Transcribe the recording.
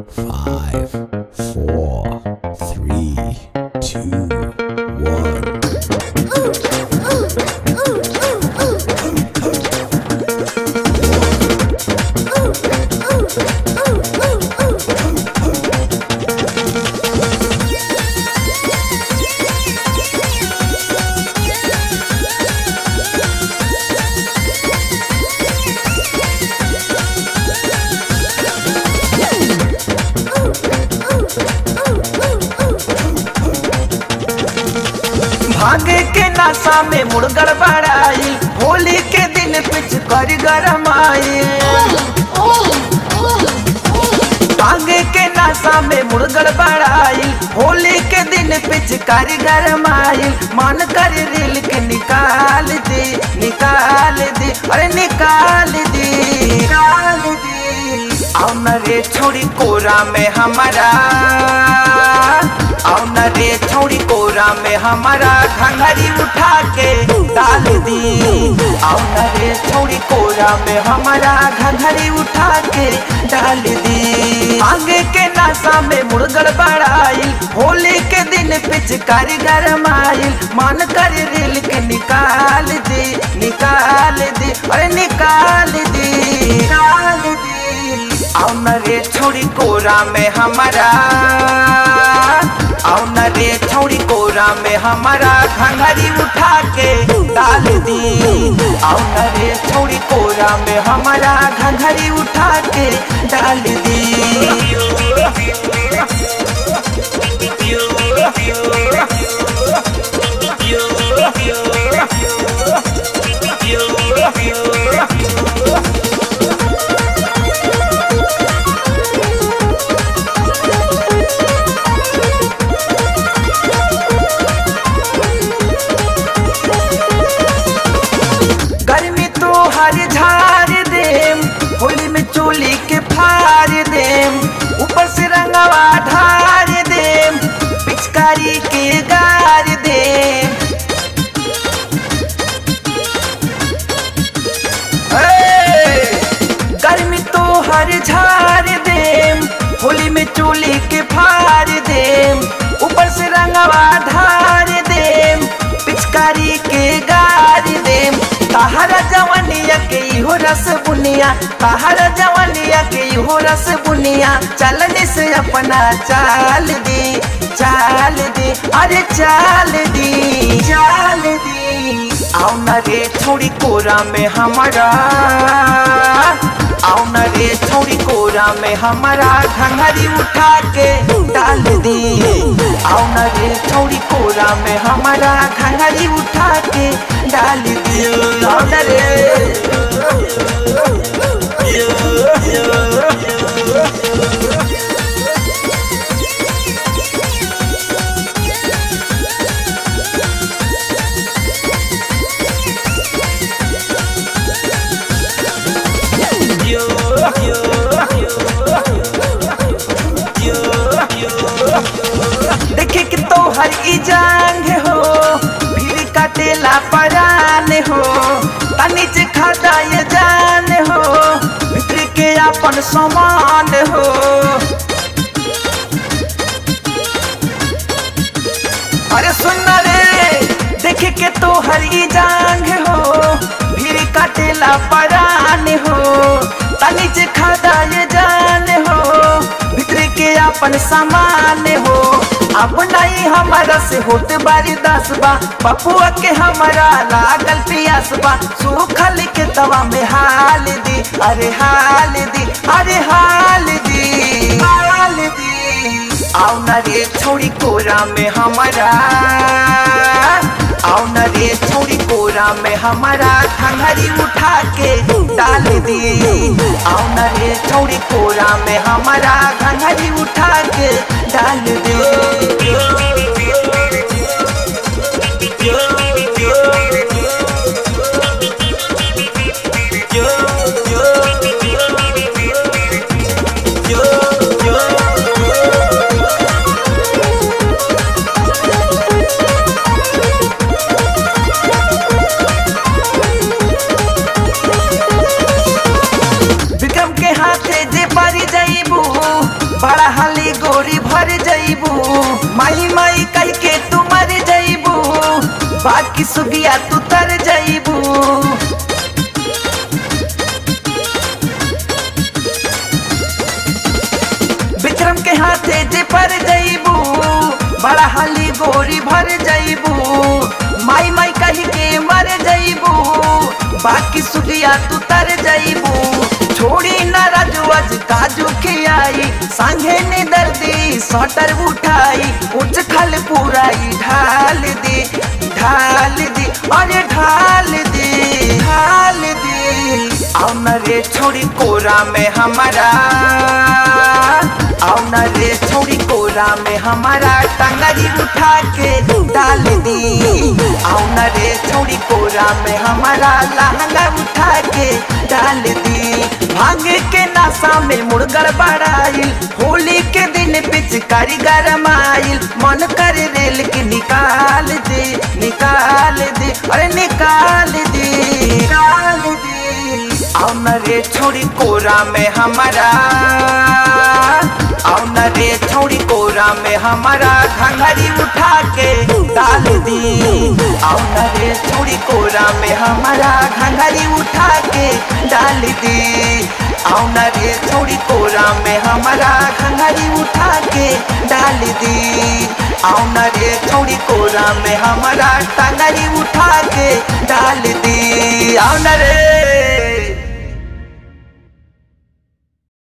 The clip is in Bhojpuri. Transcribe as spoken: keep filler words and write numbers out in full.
Five, four, three, two, one. भागे के नशा में मुड़ गड़बड़ाई, होली के दिन पिच कर गरमाई। भागे के नशा में मुड़ गड़बड़ाई, होली के दिन पिच कर गरमाई। मन कर रेल के निकाल दे निकाल दे अरे निकाल दे निकाल दे। आओ न रे छोड़ी कोरा में हमारा, आओ न रे छोड़ी कोरा में हमारा घंघरी उठा के डाल दी। आओ न रे छोड़ी कोरा में हमारा घंघरी उठा के डाल दी। आगे के नशा में मुड़ गड़बड़ाई, होली के दिन पिचकारी गरमाई। मन कर रेल के निकाल दे निकाल दे अरे निकाल दे निकाल दे। आओ न रे छोड़ी कोरा में हमारा, आओ न रे छोड़ी कोरा में हमारा घंघरी उठा के डाल दी। आओ न रे छोड़ी कोरा में हमारा घंघरी उठा के डाल दी। हर झार देम, होली में चोली के फार देम। ऊपर से रंगवा ढार देम, पिचकारी के गार देम। गर्मी तो हर झार देम, होली में चोली के फार देम। ऊपर से रंगवा ढार देम, पिचकारी के गार देम। ताहरा जवानिया के इहो रस बुनिया, ताहरा जवानिया के इहो रस बुनिया। चलने से अपना चाल दी चाल दी अरे चाल दी चाल दी। आओ न रे छोड़ी कोरा में हमारा, आओ न रे छोड़ी कोरा में हमारा घंघरी उठा के डाल दी। आओ न रे छोड़ी कोरा में हमारा घंघरी उठा के डाल दी। आओ न रे देखे कि तो हर ई जांग हो, भीड़ काटेला परान हो। तनी से खाता ये जान हो, भीतर के अपन समान हो। अरे सुन रे, देखे के तो हर ई जांग हो, भीड़ काटेला परान हो। तनी से खाता ये जान हो, भीतर के अपन समान हो। अब नहीं हमारा से होत बारी दस बा, पपुआ के हमारा लागल पियास बा। सूखल के तवा में हाल दी अरे हाल दी अरे हाल दी हाल दी। आओ न रे छोड़ी कोरा में हमारा, आओ न रे छोड़ी कोरा में हमारा घंघरी उठा के डाल दी। आओ न रे छोड़ी कोरा में हमारा घंघरी उठा के डाल दी। बड़ा सुगिया तू तर जईबू। विक्रम के हाथे जे पर जईबू, बड़ा हाली गोरी भर जईबू। माई माई कही के मर जईबू, बाकी सुगिया तू तर जईबू। छोड़ी न राजू आज काजू खियाई, संगे ने दर्दी सटर उठाई। उच खल पूराई ढाल दे ढाल दे अरे ढाल दे ढाल दे। आओ न रे छोड़ी कोरा में हमारा, आओ न रे छोड़ी कोरा में हमारा, टंगरी उठा के डाल दी। आओ न रे छोड़ी कोरा में हमारा, लहंगा उठा के डाल दी। भांगे के नशा में मुड़ गड़बड़ाइल, होली के दिन पिचकारी गरमाइल। मन कर रेल के निकाल दे निकाल दे अरे निकाल दे निकाल दे। आओ न रे छोड़ी कोरा में हमारा, आओ न रे छोड़ी कोरा में हमारा, घंघरी उठा के डाल दी। आओ न रे छोड़ी कोरा में हमारा, घंघरी उठा के डाल दी। आओ न रे छोड़ी कोरा में हमारा, घंघरी उठा के डाल दी। आओ न रे छोड़ी कोरा में हमारा, टंगरी उठा के डाल दी। आओ न रे।